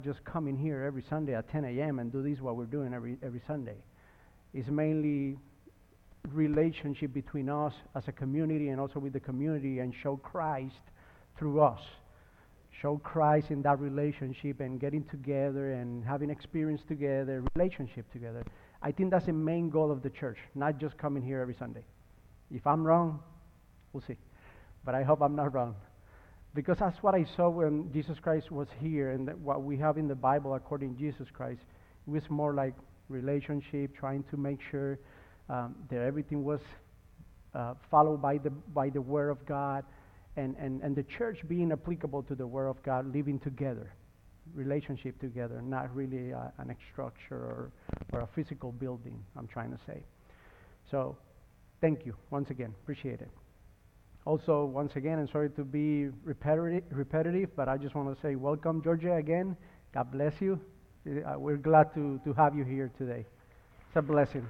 just come in here every Sunday at 10 a.m. and do this what we're doing every Sunday. It's mainly relationship between us as a community and also with the community, and show Christ through us. Show Christ in that relationship and getting together and having experience together, relationship together. I think that's the main goal of the church, not just coming here every Sunday. If I'm wrong, we'll see. But I hope I'm not wrong. Because that's what I saw when Jesus Christ was here, and that what we have in the Bible according to Jesus Christ, it was more like relationship, trying to make sure that everything was followed by the Word of God, and the church being applicable to the Word of God, living together, relationship together, not really an structure or a physical building, I'm trying to say. So, thank you once again, appreciate it. Also, once again, I'm sorry to be repetitive, but I just want to say welcome, Georgia, again. God bless you. We're glad to have you here today. It's a blessing.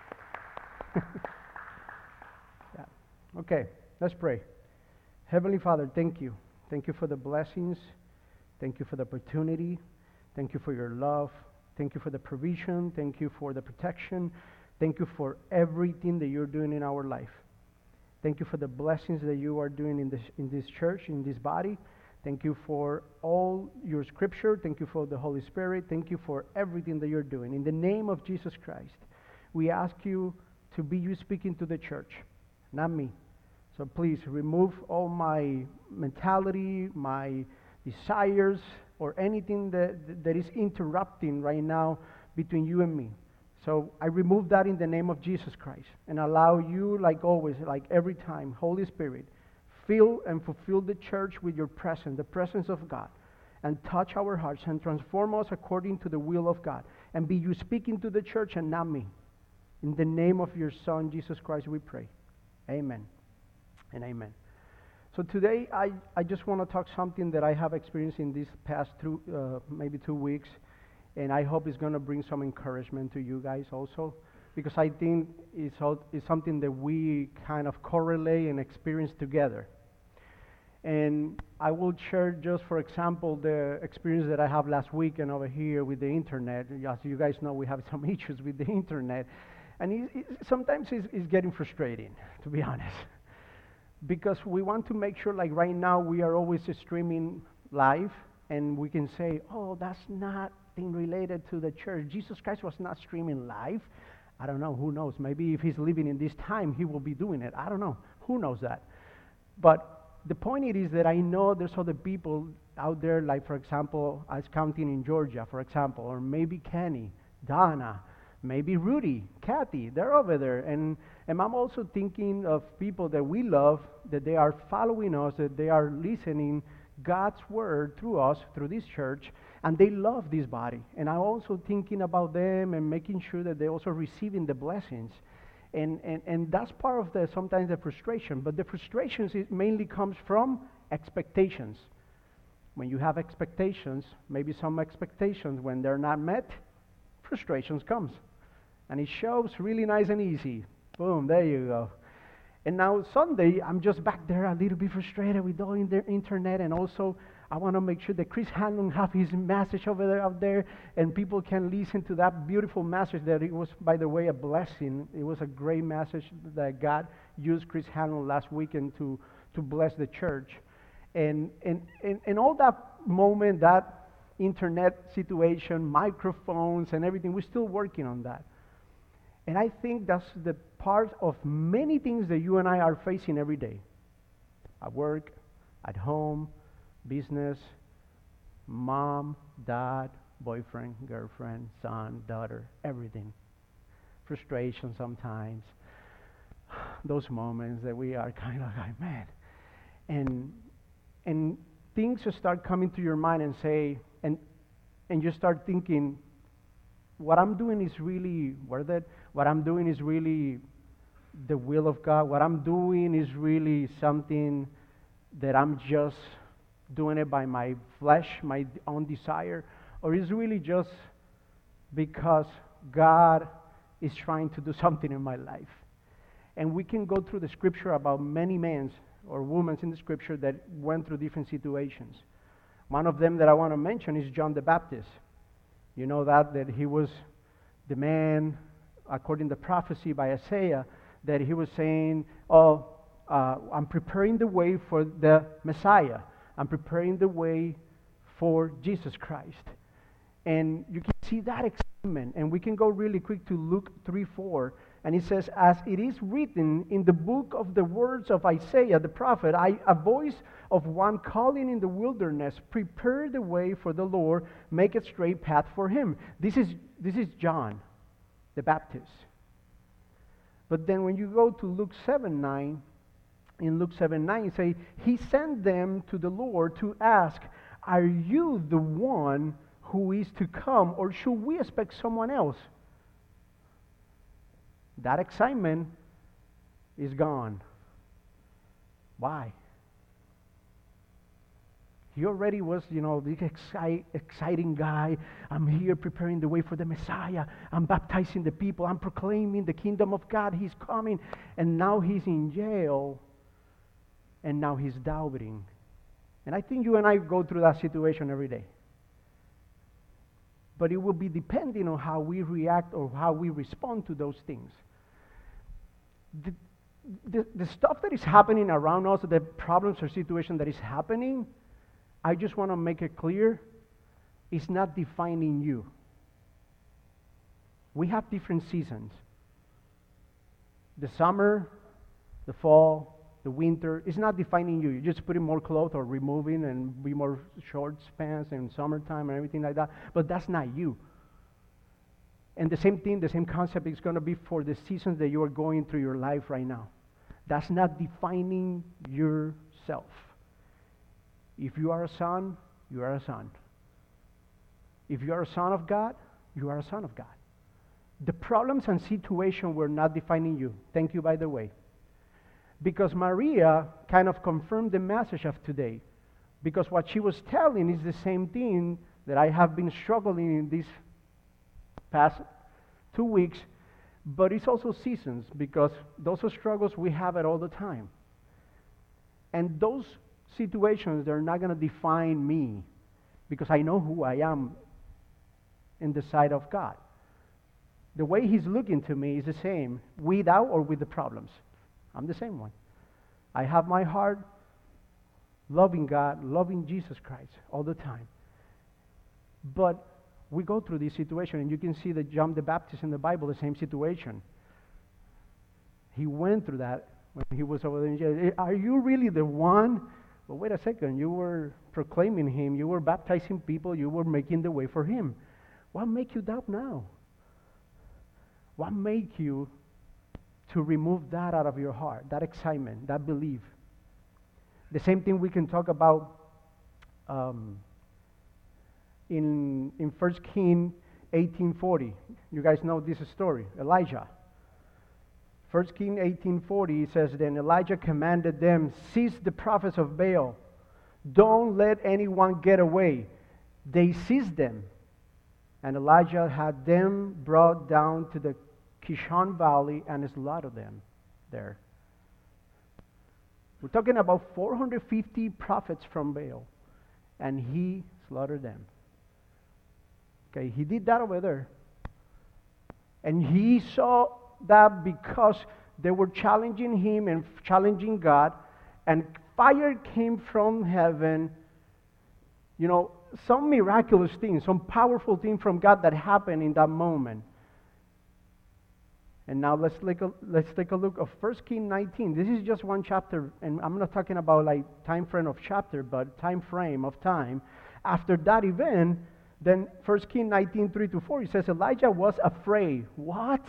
Yeah. Okay, let's pray. Heavenly Father, thank you. Thank you for the blessings. Thank you for the opportunity. Thank you for your love. Thank you for the provision. Thank you for the protection. Thank you for everything that you're doing in our life. Thank you for the blessings that you are doing in this church, in this body. Thank you for all your scripture. Thank you for the Holy Spirit. Thank you for everything that you're doing. In the name of Jesus Christ, we ask you to be you speaking to the church, not me. So please remove all my mentality, my desires, or anything that is interrupting right now between you and me. So I remove that in the name of Jesus Christ and allow you, like always, like every time, Holy Spirit, fill and fulfill the church with your presence, the presence of God, and touch our hearts and transform us according to the will of God. And be you speaking to the church and not me. In the name of your Son, Jesus Christ, we pray. Amen and amen. So today, I just want to talk something that I have experienced in these past maybe 2 weeks. And I hope it's going to bring some encouragement to you guys also, because I think it's something that we kind of correlate and experience together. And I will share just, for example, the experience that I have last weekend over here with the internet. As you guys know, we have some issues with the internet. And sometimes it's getting frustrating, to be honest. Because we want to make sure, like right now, we are always streaming live, and we can say, oh, that's not related to the church. Jesus Christ was not streaming live. I don't know, who knows? Maybe if he's living in this time, he will be doing it. I don't know. Who knows that? But the point is that I know there's other people out there, like, for example, I was counting in Georgia, for example, or maybe Kenny, Donna, maybe Rudy, Kathy, they're over there. And I'm also thinking of people that we love, that they are following us, that they are listening God's word through us, through this church, and they love this body. And I'm also thinking about them and making sure that they're also receiving the blessings. And that's part of sometimes the frustration. But the frustrations, it mainly comes from expectations. When you have expectations, maybe some expectations, when they're not met, frustrations comes. And it shows really nice and easy. Boom, there you go. And now Sunday, I'm just back there a little bit frustrated with all the internet, and also I want to make sure that Chris Hanlon have his message out there, and people can listen to that beautiful message that it was, by the way, a blessing. It was a great message that God used Chris Hanlon last weekend to bless the church. And all that moment, that internet situation, microphones and everything, we're still working on that. And I think that's the part of many things that you and I are facing every day. At work, at home, business, mom, dad, boyfriend, girlfriend, son, daughter, everything. Frustration sometimes. Those moments that we are kind of like, man. And things just start coming to your mind and say, and you start thinking, what I'm doing is really worth it. What I'm doing is really the will of God. What I'm doing is really something that I'm just doing it by my flesh, my own desire, or is really just because God is trying to do something in my life. And we can go through the scripture about many men or women in the scripture that went through different situations. One of them that I want to mention is John the Baptist. You know that he was the man, according to prophecy by Isaiah, that he was saying, I'm preparing the way for the Messiah. I'm preparing the way for Jesus Christ. And you can see that excitement. And we can go really quick to Luke 3:4. And it says, as it is written in the book of the words of Isaiah the prophet, a voice of one calling in the wilderness, prepare the way for the Lord, make a straight path for him. This is John the Baptist. But then when you go to Luke 7:9, in Luke 7:9, it says, he sent them to the Lord to ask, are you the one who is to come, or should we expect someone else? That excitement is gone. Why? He already was, the exciting guy. I'm here preparing the way for the Messiah. I'm baptizing the people. I'm proclaiming the kingdom of God. He's coming. And now he's in jail. And now he's doubting. And I think you and I go through that situation every day. But it will be depending on how we react or how we respond to those things. The stuff that is happening around us, the problems or situation that is happening, I just want to make it clear, it's not defining you. We have different seasons. The summer, the fall, the winter, it's not defining you. You're just putting more clothes or removing and be more shorts, pants, and summertime and everything like that. But that's not you. And the same thing, the same concept is going to be for the seasons that you are going through your life right now. That's not defining yourself. If you are a son, you are a son. If you are a son of God, you are a son of God. The problems and situation were not defining you. Thank you, by the way. Because Maria kind of confirmed the message of today. Because what she was telling is the same thing that I have been struggling in these past 2 weeks, but it's also seasons, because those are struggles we have it all the time. And those situations, they're not going to define me, because I know who I am in the sight of God. The way he's looking to me is the same, without or with the problems. I'm the same one. I have my heart loving God, loving Jesus Christ all the time. But we go through this situation, and you can see that John the Baptist in the Bible, the same situation. He went through that when he was over there in jail. Are you really the one? Well, wait a second. You were proclaiming him. You were baptizing people. You were making the way for him. What make you doubt now? What make you to remove that out of your heart, that excitement, that belief? The same thing we can talk about in 1 Kings 18:40. You guys know this story, Elijah. 1 Kings 18:40 says, then Elijah commanded them, seize the prophets of Baal. Don't let anyone get away. They seized them. And Elijah had them brought down to the Kishon Valley and slaughtered them there. We're talking about 450 prophets from Baal, and he slaughtered them. Okay, he did that over there. And he saw that because they were challenging him and challenging God, and fire came from heaven, some miraculous things, some powerful things from God that happened in that moment. And now let's take a look of 1 Kings 19. This is just one chapter, and I'm not talking about like time frame of chapter, but time frame of time. After that event, then 1 Kings 19, 3-4, it says Elijah was afraid. What?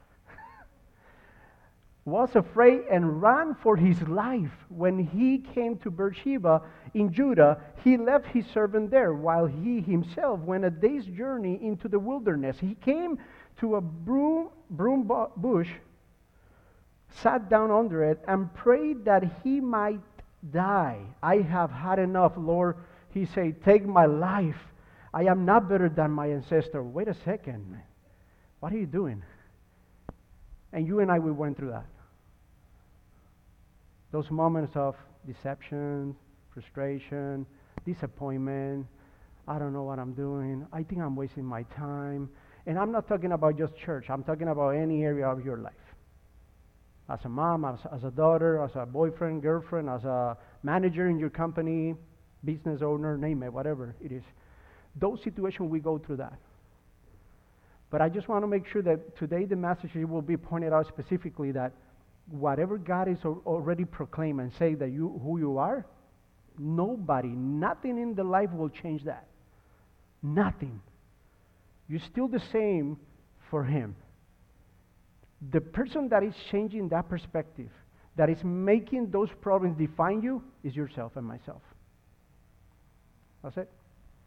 Was afraid and ran for his life. When he came to Beersheba in Judah, he left his servant there, while he himself went a day's journey into the wilderness. He came to a broom bush, sat down under it, and prayed that he might die. I have had enough, Lord. He said, take my life. I am not better than my ancestor. Wait a second, man. What are you doing? And you and I, we went through that. Those moments of deception, frustration, disappointment. I don't know what I'm doing. I think I'm wasting my time. And I'm not talking about just church. I'm talking about any area of your life. As a mom, as a daughter, as a boyfriend, girlfriend, as a manager in your company, business owner, name it, whatever it is. Those situations, we go through that. But I just want to make sure that today the message will be pointed out specifically that whatever God is already proclaimed and say that who you are, nobody, nothing in the life will change that. Nothing. You're still the same for Him. The person that is changing that perspective, that is making those problems define you, is yourself and myself. That's it.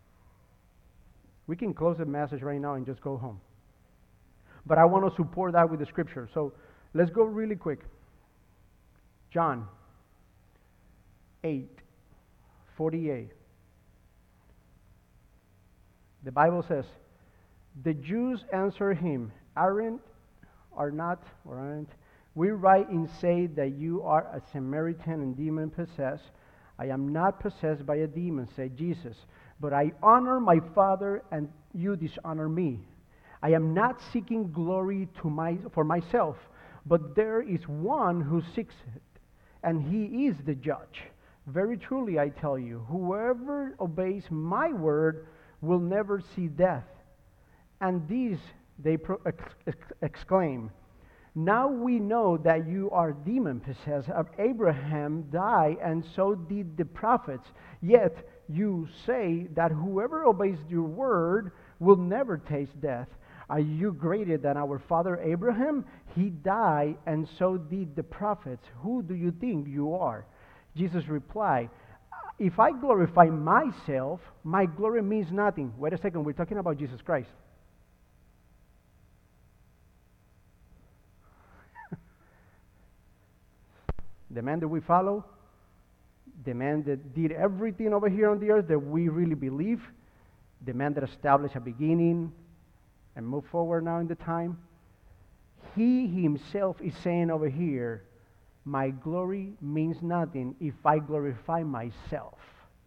We can close the message right now and just go home. But I want to support that with the scripture. So let's go really quick. John 8:48. The Bible says, the Jews answer him, aren't we right in saying that you are a Samaritan and demon possessed? I am not possessed by a demon, said Jesus, but I honor my Father and you dishonor me. I am not seeking glory for myself, but there is one who seeks it, and he is the judge. Very truly I tell you, whoever obeys my word will never see death. And these they exclaim, now we know that you are demon-possessed. Abraham died, and so did the prophets. Yet you say that whoever obeys your word will never taste death. Are you greater than our father Abraham? He died, and so did the prophets. Who do you think you are? Jesus replied, if I glorify myself, my glory means nothing. Wait a second, we're talking about Jesus Christ. The man that we follow, the man that did everything over here on the earth that we really believe, the man that established a beginning and moved forward now in the time, he himself is saying over here, my glory means nothing if I glorify myself.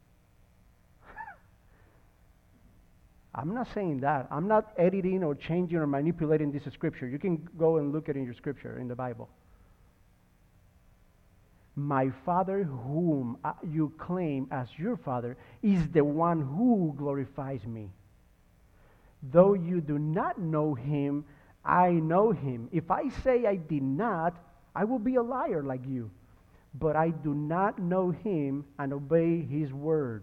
I'm not saying that. I'm not editing or changing or manipulating this scripture. You can go and look at it in your scripture, in the Bible. My Father, whom you claim as your Father, is the one who glorifies me. Though you do not know him, I know him. If I say I did not, I will be a liar like you. But I do not know him and obey his word.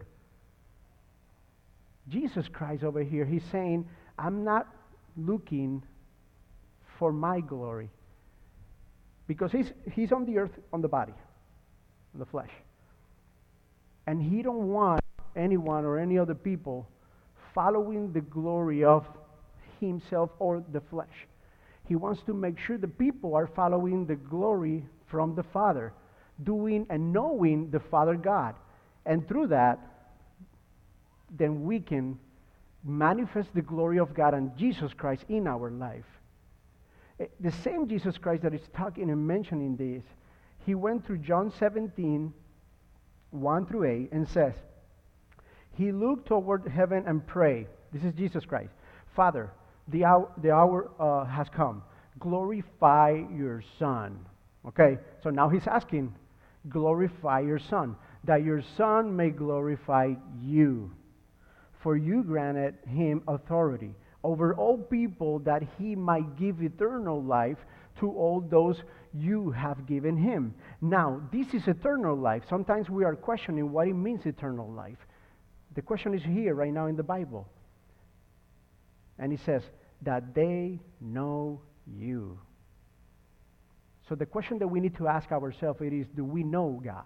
Jesus Christ over here, he's saying, I'm not looking for my glory. Because he's on the earth, on the body, on the flesh. And he don't want anyone or any other people following the glory of himself or the flesh. He wants to make sure the people are following the glory from the Father, doing and knowing the Father God. And through that, then we can manifest the glory of God and Jesus Christ in our life. The same Jesus Christ that is talking and mentioning this, he went through John 17, 1 through 8, and says, he looked toward heaven and prayed. This is Jesus Christ. Father, the hour has come. Glorify your Son. Okay, so now he's asking, glorify your Son, that your Son may glorify you. For you granted him authority over all people, that he might give eternal life to all those you have given him. Now, this is eternal life. Sometimes we are questioning what it means, eternal life. The question is here right now in the Bible. And it says, that they know you. So the question that we need to ask ourselves is, do we know God?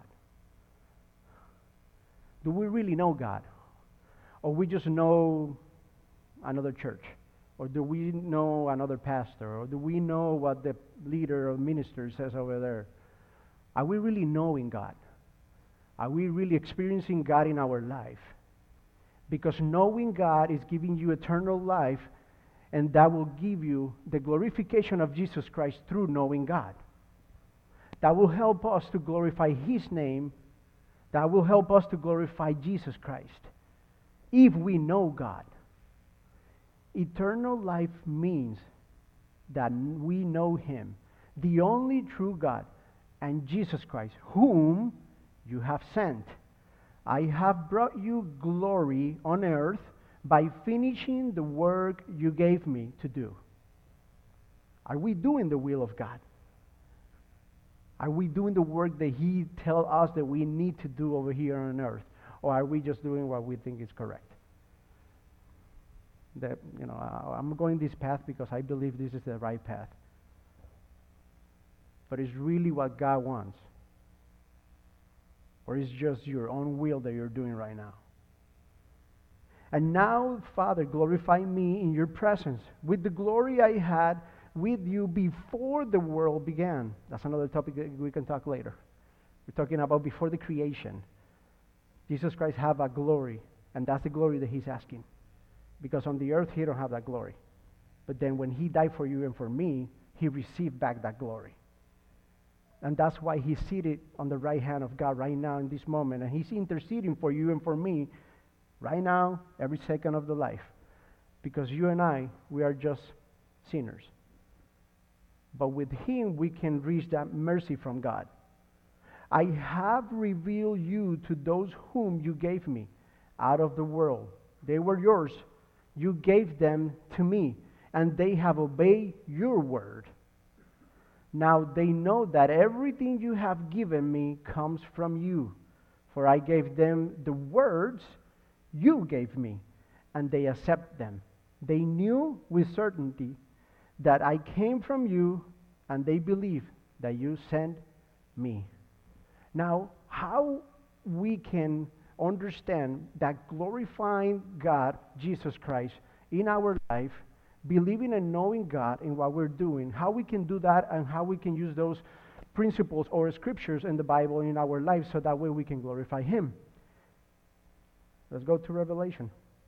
Do we really know God? Or we just know another church? Or do we know another pastor? Or do we know what the leader or minister says over there? Are we really knowing God? Are we really experiencing God in our life? Because knowing God is giving you eternal life, and that will give you the glorification of Jesus Christ through knowing God. That will help us to glorify his name That will help us to glorify Jesus Christ if we know God. Eternal life means that we know Him, the only true God, and Jesus Christ, whom you have sent. I have brought you glory on earth by finishing the work you gave me to do. Are we doing the will of God? Are we doing the work that He tells us that we need to do over here on earth? Or are we just doing what we think is correct? That, I'm going this path because I believe this is the right path. But it's really what God wants. Or it's just your own will that you're doing right now. And now, Father, glorify me in your presence with the glory I had with you before the world began. That's another topic that we can talk later. We're talking about before the creation. Jesus Christ have a glory, and that's the glory that He's asking. Because on the earth, He don't have that glory. But then when He died for you and for me, He received back that glory. And that's why He's seated on the right hand of God right now in this moment. And He's interceding for you and for me right now, every second of the life. Because you and I, we are just sinners. But with Him, we can reach that mercy from God. I have revealed you to those whom you gave me out of the world. They were yours. You gave them to me, and they have obeyed your word. Now they know that everything you have given me comes from you. For I gave them the words you gave me, and they accept them. They knew with certainty that I came from you, and they believe that you sent me. Now, how we can understand that glorifying God, Jesus Christ, in our life, believing and knowing God in what we're doing, how we can do that and how we can use those principles or scriptures in the Bible in our life so that way we can glorify Him. Let's go to Revelation.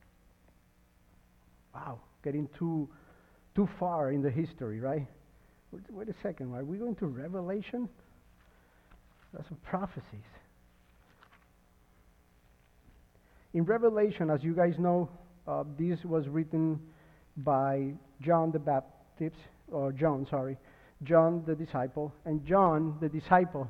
Wow, getting too far in the history, right? Wait a second, are we going to Revelation? That's some prophecies. In Revelation, as you guys know, this was written by John the disciple. And John the disciple,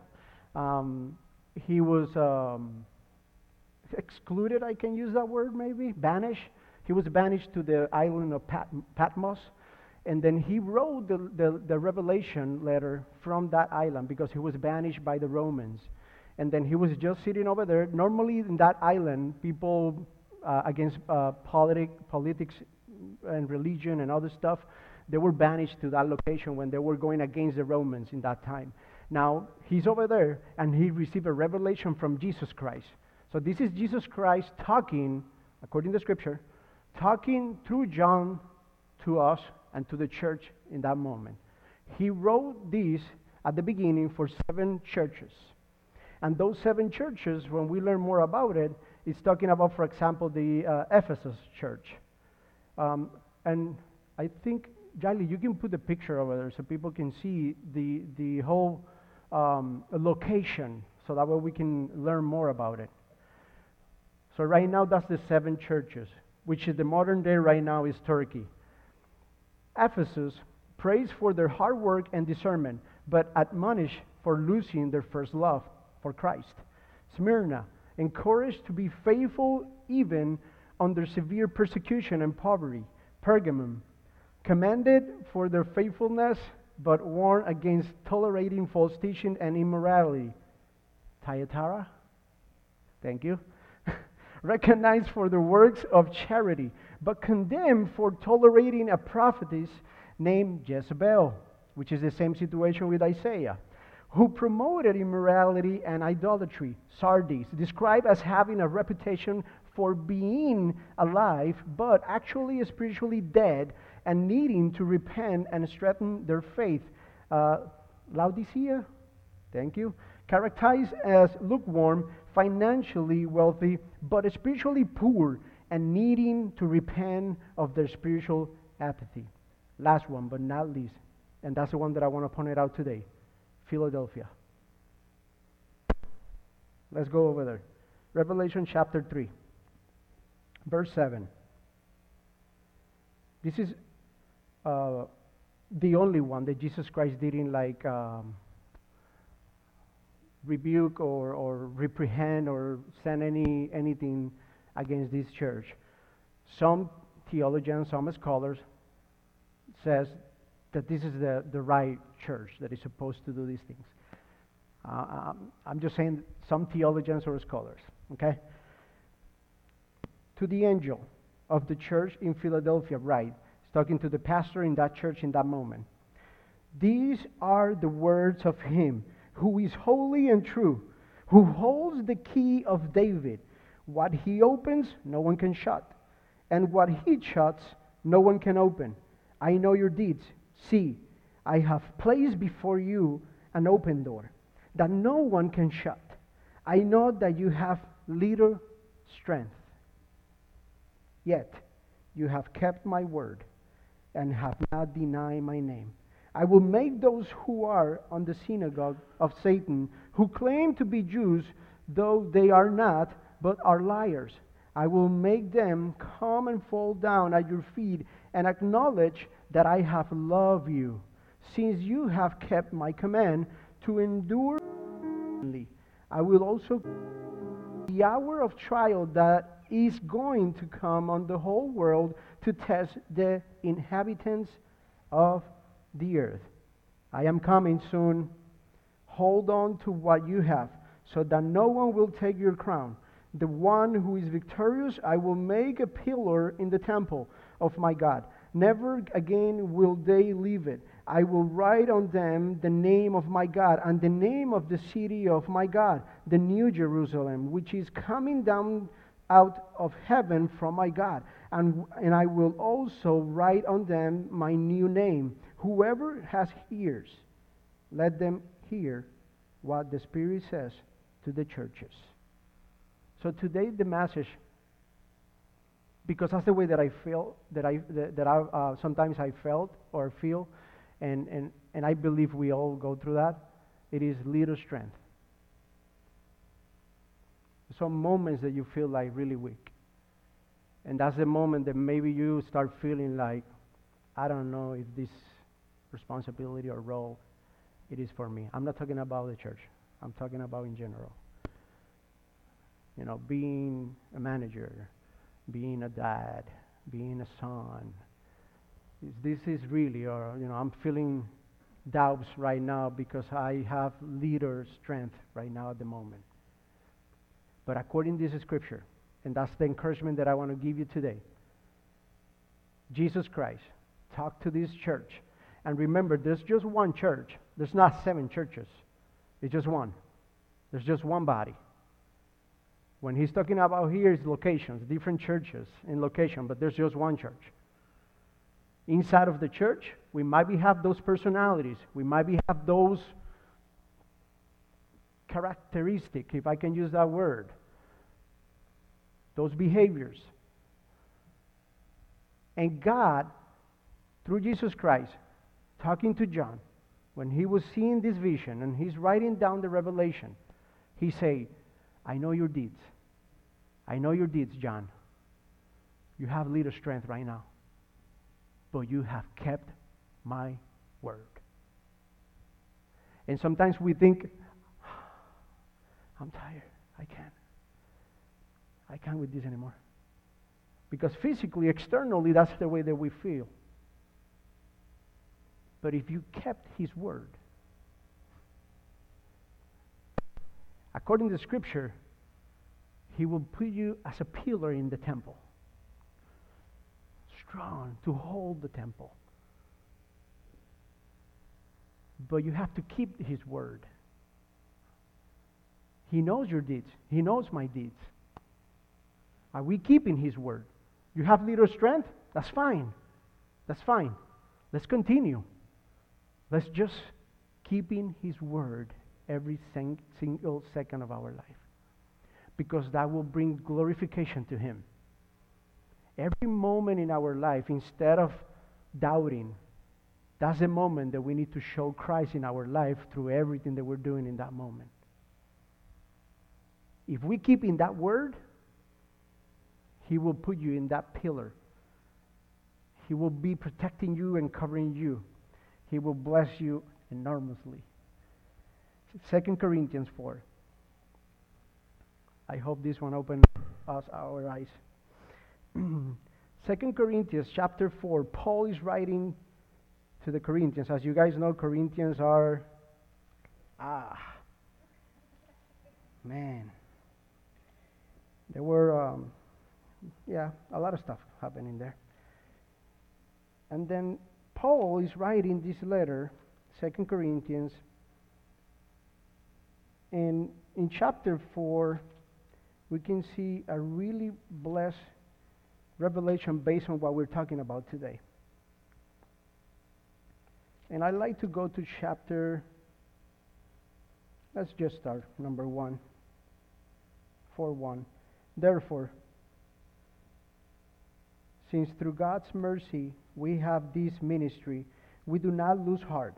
he was excluded, I can use that word maybe, banished. He was banished to the island of Patmos. And then he wrote the Revelation letter from that island because he was banished by the Romans. And then he was just sitting over there. Normally in that island, people against politics and religion and other stuff, they were banished to that location when they were going against the Romans in that time. Now, he's over there, and he received a revelation from Jesus Christ. So this is Jesus Christ talking, according to Scripture, talking through John to us and to the church in that moment. He wrote this at the beginning for 7 churches. And those 7 churches, when we learn more about it, it's talking about, for example, the Ephesus church. And I think, Jali, you can put the picture over there so people can see the whole location, so that way we can learn more about it. So right now, that's the 7 churches, which is the modern day right now is Turkey. Ephesus, praise for their hard work and discernment, but admonish for losing their first love for Christ. Smyrna, encouraged to be faithful even under severe persecution and poverty. Pergamum, commended for their faithfulness, but warned against tolerating false teaching and immorality. Thyatira, thank you. Recognized for their works of charity, but condemned for tolerating a prophetess named Jezebel, which is the same situation with Isaiah, who promoted immorality and idolatry. Sardis, described as having a reputation for being alive, but actually spiritually dead and needing to repent and strengthen their faith. Laodicea, thank you, characterized as lukewarm, financially wealthy, but spiritually poor and needing to repent of their spiritual apathy. Last one, but not least, and that's the one that I want to point out today, Philadelphia. Let's go over there. Revelation chapter 3, verse 7. This is the only one that Jesus Christ didn't rebuke or reprehend or send anything against this church. Some theologians, some scholars says that this is the right church that is supposed to do these things. I'm just saying some theologians or scholars, okay? To the angel of the church in Philadelphia, write. He's talking to the pastor in that church in that moment. These are the words of him who is holy and true, who holds the key of David. What he opens, no one can shut, and what he shuts, no one can open. I know your deeds. See, I have placed before you an open door that no one can shut. I know that you have little strength, yet you have kept my word and have not denied my name. I will make those who are on the synagogue of Satan, who claim to be Jews, though they are not, but are liars. I will make them come and fall down at your feet and acknowledge that I have loved you, since you have kept my command to endure. I will also the hour of trial that is going to come on the whole world to test the inhabitants of the earth. I am coming soon. Hold on to what you have, so that no one will take your crown. The one who is victorious, I will make a pillar in the temple of my God. Never again will they leave it. I will write on them the name of my God and the name of the city of my God, the New Jerusalem, which is coming down out of heaven from my God. And I will also write on them my new name. Whoever has ears, let them hear what the Spirit says to the churches. So today the message, because that's the way that I feel, sometimes I felt or feel, and I believe we all go through that. It is little strength. Some moments that you feel like really weak, and that's the moment that maybe you start feeling like, I don't know if this responsibility or role it is for me. I'm not talking about the church. I'm talking about in general. You know, being a manager, being a dad, being a son. This is really, or I'm feeling doubts right now because I have little strength right now at the moment. But according to this scripture, and that's the encouragement that I want to give you today, Jesus Christ talked to this church. And remember, there's just one church. There's not 7 churches. It's just one. There's just one body. When he's talking about here is locations, different churches in location, but there's just one church. Inside of the church, we might have those personalities. We might have those characteristics, if I can use that word. Those behaviors. And God, through Jesus Christ, talking to John, when he was seeing this vision and he's writing down the revelation, he said, I know your deeds. I know your deeds, John. You have little strength right now, but you have kept my word. And sometimes we think, I'm tired. I can't with this anymore. Because physically, externally, that's the way that we feel. But if you kept his word, according to Scripture, he will put you as a pillar in the temple, strong to hold the temple. But you have to keep his word. He knows your deeds. He knows my deeds. Are we keeping his word? You have little strength? That's fine. That's fine. Let's continue. Let's just keeping his word every single second of our life. Because that will bring glorification to him. Every moment in our life, instead of doubting, that's the moment that we need to show Christ in our life through everything that we're doing in that moment. If we keep in that word, He will put you in that pillar. He will be protecting you and covering you. He will bless you enormously. 2 Corinthians 4. I hope this one opens us our eyes. 2 Corinthians chapter 4, Paul is writing to the Corinthians. As you guys know, Corinthians are, man. There were, a lot of stuff happening there. And then Paul is writing this letter, 2 Corinthians, and in chapter 4, we can see a really blessed revelation based on what we're talking about today. And I'd like to go to chapter, let's just start, number 1, 4:1. Therefore, since through God's mercy we have this ministry, we do not lose heart.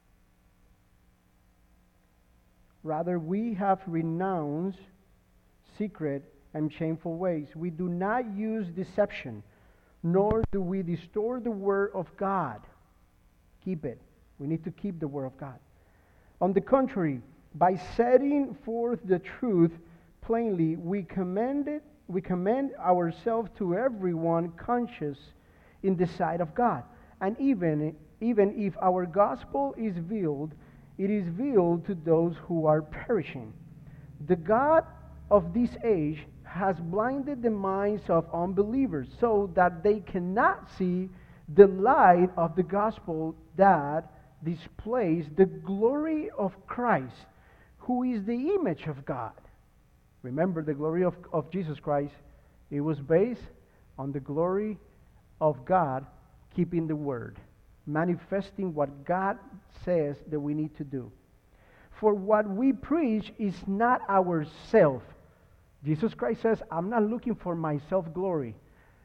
Rather, we have renounced secret and shameful ways. We do not use deception, nor do we distort the word of God. Keep it. We need to keep the word of God. On the contrary, by setting forth the truth plainly, we commend ourselves to everyone conscious in the sight of God. And even if our gospel is veiled, it is veiled to those who are perishing. The God of this age has blinded the minds of unbelievers so that they cannot see the light of the gospel that displays the glory of Christ, who is the image of God. Remember, the glory of Jesus Christ, it was based on the glory of God keeping the word, manifesting what God says that we need to do. For what we preach is not ourself. Jesus Christ says, I'm not looking for my self-glory.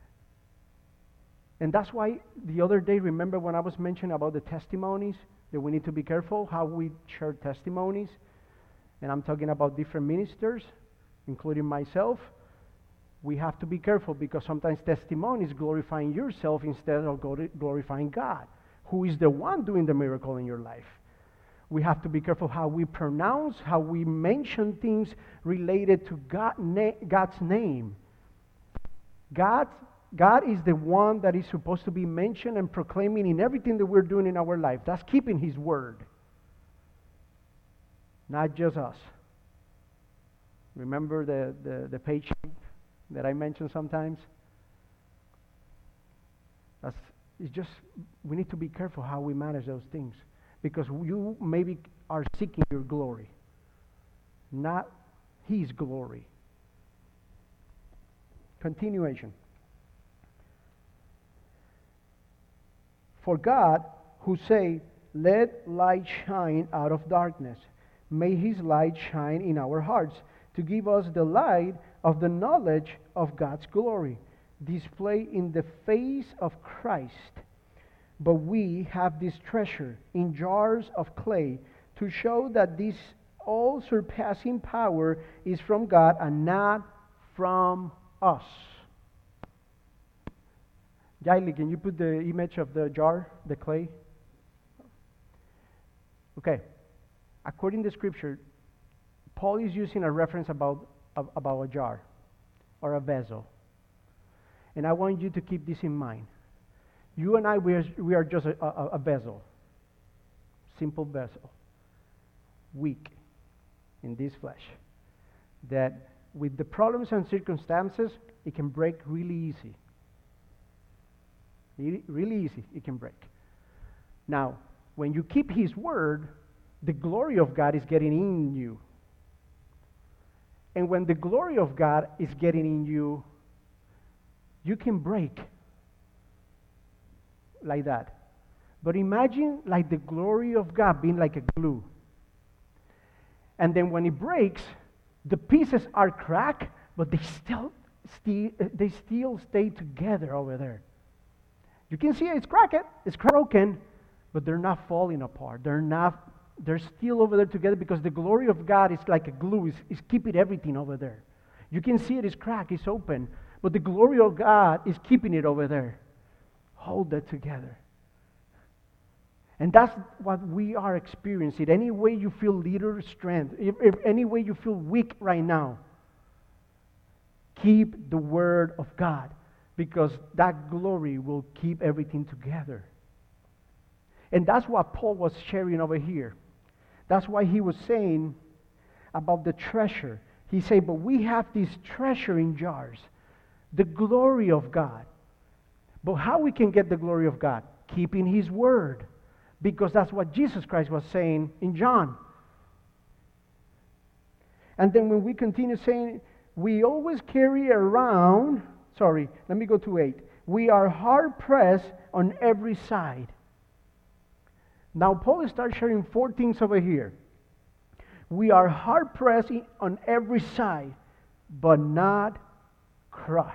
And that's why the other day, remember when I was mentioning about the testimonies, that we need to be careful how we share testimonies. And I'm talking about different ministers, including myself. We have to be careful because sometimes testimony is glorifying yourself instead of glorifying God, who is the one doing the miracle in your life. We have to be careful how we pronounce, how we mention things related to God's name. God is the one that is supposed to be mentioned and proclaiming in everything that we're doing in our life. That's keeping His word, not just us. Remember the paycheck that I mentioned sometimes? It's just, we need to be careful how we manage those things. Because you maybe are seeking your glory, not His glory. Continuation. For God, who say, let light shine out of darkness, may His light shine in our hearts, to give us the light of the knowledge of God's glory, displayed in the face of Christ. But we have this treasure in jars of clay to show that this all-surpassing power is from God and not from us. Jaili, can you put the image of the jar, the clay? Okay. According to Scripture, Paul is using a reference about a jar or a vessel. And I want you to keep this in mind. You and I, we are just a vessel. Simple vessel. Weak in this flesh. That with the problems and circumstances, it can break really easy. Really easy, it can break. Now, when you keep His word, the glory of God is getting in you. And when the glory of God is getting in you, you can break like that. But imagine like the glory of God being like a glue. And then when it breaks, the pieces are cracked, but they still stay together over there. You can see it's cracked, it's broken, but they're not falling apart. They're not they're still over there together because the glory of God is like a glue, is keeping everything over there. You can see it is cracked, it's open, but the glory of God is keeping it over there. Hold that together. And that's what we are experiencing. Any way you feel little strength, if any way you feel weak right now, keep the Word of God, because that glory will keep everything together. And that's what Paul was sharing over here. That's why he was saying about the treasure. He said, but we have this treasure in jars, the glory of God. But how we can get the glory of God? Keeping His Word. Because that's what Jesus Christ was saying in John. And then when we continue saying, we always carry around, let me go to 8. We are hard pressed on every side. Now Paul starts sharing 4 things over here. We are hard pressed on every side, but not crushed.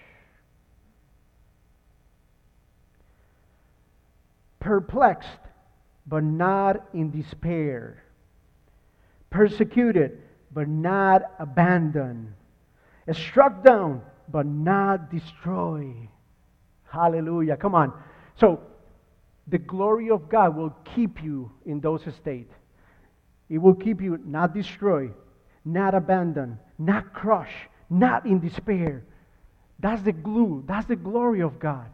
Perplexed, but not in despair. Persecuted, but not abandoned. Struck down, but not destroyed. Hallelujah. Come on. So, the glory of God will keep you in those states. It will keep you not destroyed, not abandoned, not crushed, not in despair. That's the glue. That's the glory of God.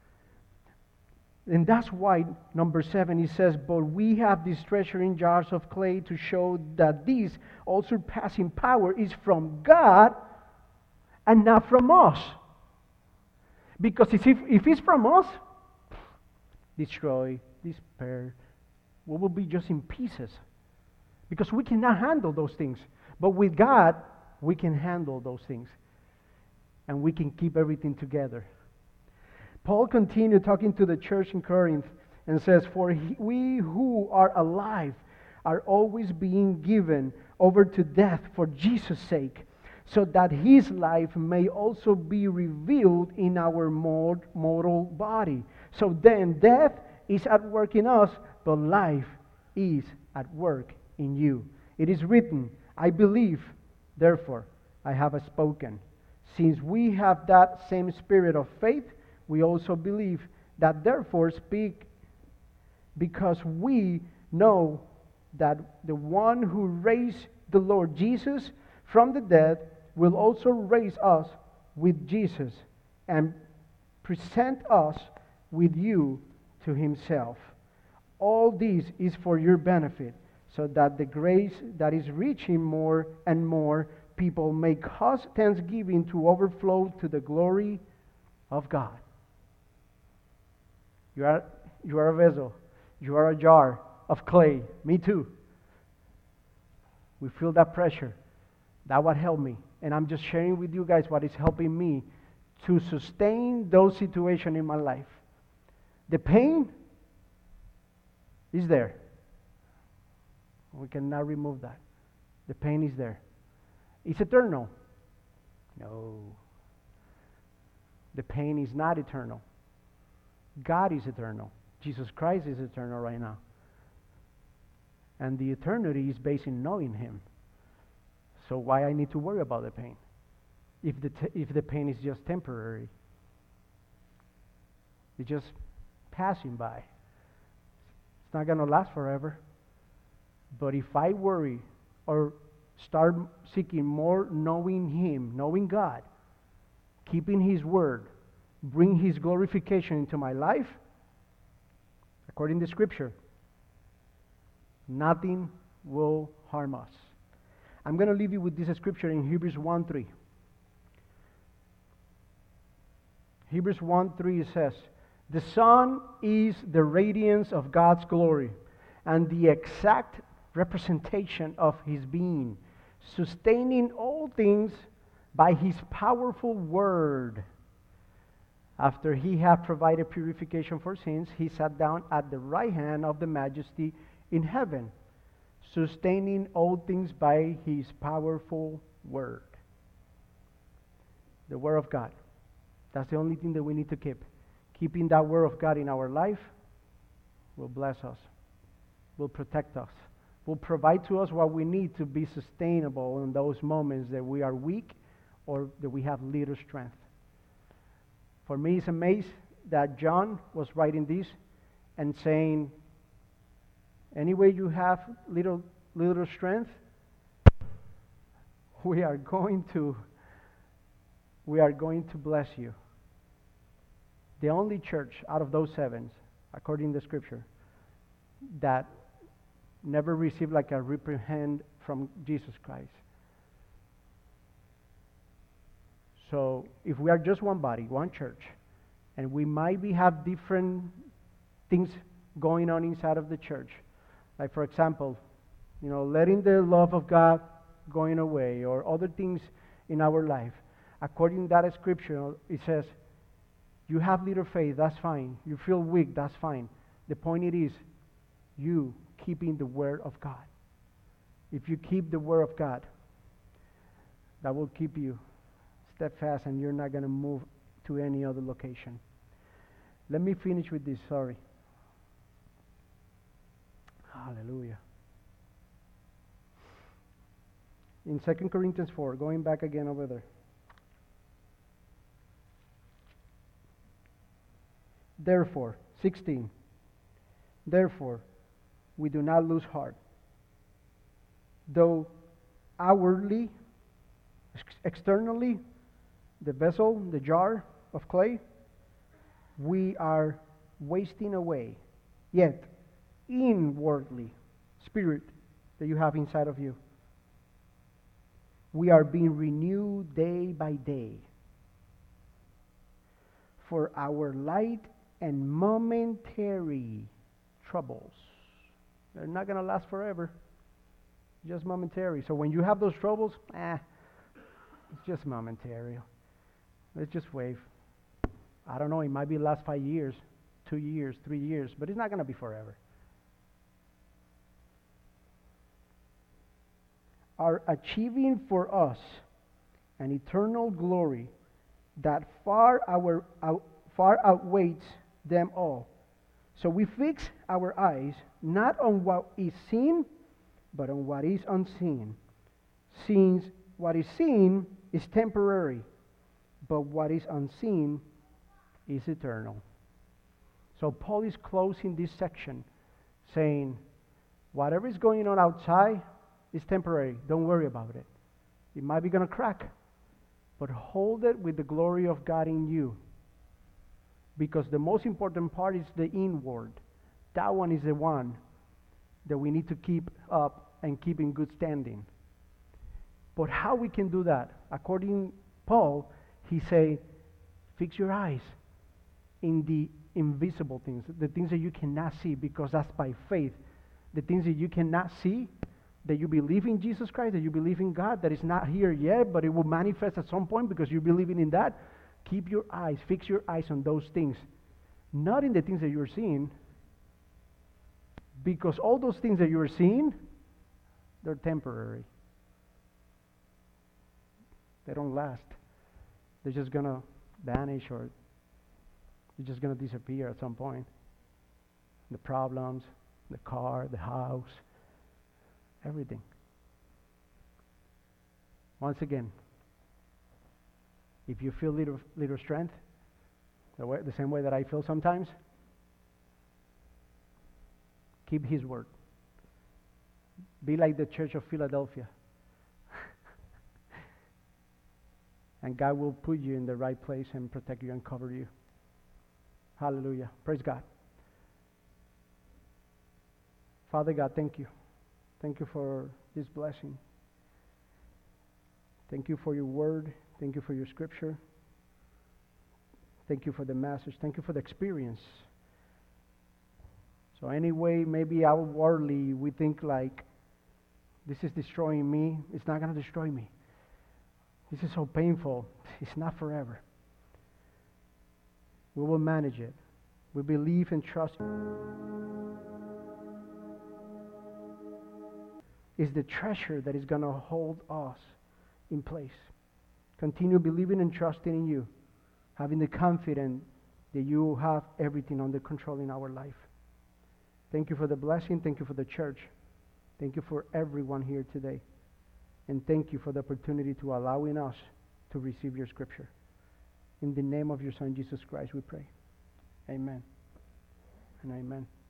And that's why, number 7, he says, but we have this treasure in jars of clay to show that this all-surpassing power is from God and not from us. Because if it's from us, destroy, despair, we will be just in pieces. Because we cannot handle those things. But with God, we can handle those things. And we can keep everything together. Paul continued talking to the church in Corinth and says, for we who are alive are always being given over to death for Jesus' sake, so that His life may also be revealed in our mortal body. So then death is at work in us, but life is at work in you. It is written, I believe, therefore I have spoken. Since we have that same spirit of faith, we also believe that therefore speak, because we know that the one who raised the Lord Jesus from the dead will also raise us with Jesus and present us with you to Himself. All this is for your benefit, so that the grace that is reaching more and more people may cause thanksgiving to overflow to the glory of God. You are a vessel. You are a jar of clay. Me too. We feel that pressure. That would help me. And I'm just sharing with you guys what is helping me to sustain those situations in my life. The pain is there. We cannot remove that. The pain is there. It's eternal. No. The pain is not eternal. God is eternal. Jesus Christ is eternal right now. And the eternity is based in knowing Him. So why I need to worry about the pain? If the pain is just temporary. It's just passing by. It's not going to last forever. But if I worry or start seeking more knowing Him, knowing God, keeping His Word, bring His glorification into my life, according to Scripture, nothing will harm us. I'm going to leave you with this scripture in Hebrews 1:3. Hebrews 1:3 says, the Son is the radiance of God's glory and the exact representation of His being, sustaining all things by His powerful word. After He had provided purification for sins, He sat down at the right hand of the Majesty in heaven, sustaining all things by His powerful word. The Word of God. That's the only thing that we need to keep. Keeping that Word of God in our life will bless us, will protect us, will provide to us what we need to be sustainable in those moments that we are weak or that we have little strength. For me, it's amazing that John was writing this and saying, anyway you have little strength, we are going to bless you. The only church out of those 7, according to Scripture, that never received like a reprimand from Jesus Christ. So if we are just one body, one church, and we might have different things going on inside of the church, like for example, letting the love of God going away or other things in our life, according to that Scripture, it says, you have little faith, that's fine. You feel weak, that's fine. The point it is, you keeping the Word of God. If you keep the Word of God, that will keep you steadfast and you're not going to move to any other location. Let me finish with this, sorry. Hallelujah. In 2 Corinthians 4, going back again over there. Therefore, 16. Therefore, we do not lose heart. Though outwardly, externally, the vessel, the jar of clay, we are wasting away. Yet, inwardly, spirit that you have inside of you, we are being renewed day by day. For our light and momentary troubles, they're not going to last forever, just momentary. So when you have those troubles, it's just momentary. Let's just wait. I don't know, it might be the last 5 years, 2 years, 3 years, but it's not going to be forever. Are achieving for us an eternal glory that far outweighs them all. So we fix our eyes not on what is seen, but on what is unseen. Since what is seen is temporary, but what is unseen is eternal. So Paul is closing this section saying, whatever is going on outside is temporary. Don't worry about it. It might be going to crack, but hold it with the glory of God in you. Because the most important part is the inward. That one is the one that we need to keep up and keep in good standing. But how we can do that? According to Paul, he say, fix your eyes in the invisible things, the things that you cannot see, because that's by faith. The things that you cannot see, that you believe in Jesus Christ, that you believe in God, that is not here yet, but it will manifest at some point because you're believing in that. Keep your eyes, fix your eyes on those things, not in the things that you're seeing, because all those things that you're seeing, they're temporary. They don't last. They're just going to vanish, or they're just going to disappear at some point. The problems, the car, the house, everything. Once again, if you feel little strength, the same way that I feel sometimes, keep His word. Be like the Church of Philadelphia. And God will put you in the right place and protect you and cover you. Hallelujah. Praise God. Father God, thank you. Thank you for this blessing. Thank you for your word. Thank you for your scripture. Thank you for the message. Thank you for the experience. So anyway, maybe outwardly we think like, this is destroying me. It's not going to destroy me. This is so painful. It's not forever. We will manage it. We believe and trust. Is the treasure that is going to hold us in place. Continue believing and trusting in you, having the confidence that you have everything under control in our life. Thank you for the blessing. Thank you for the church. Thank you for everyone here today. And thank you for the opportunity to allowing us to receive your scripture. In the name of your Son, Jesus Christ, we pray. Amen and amen.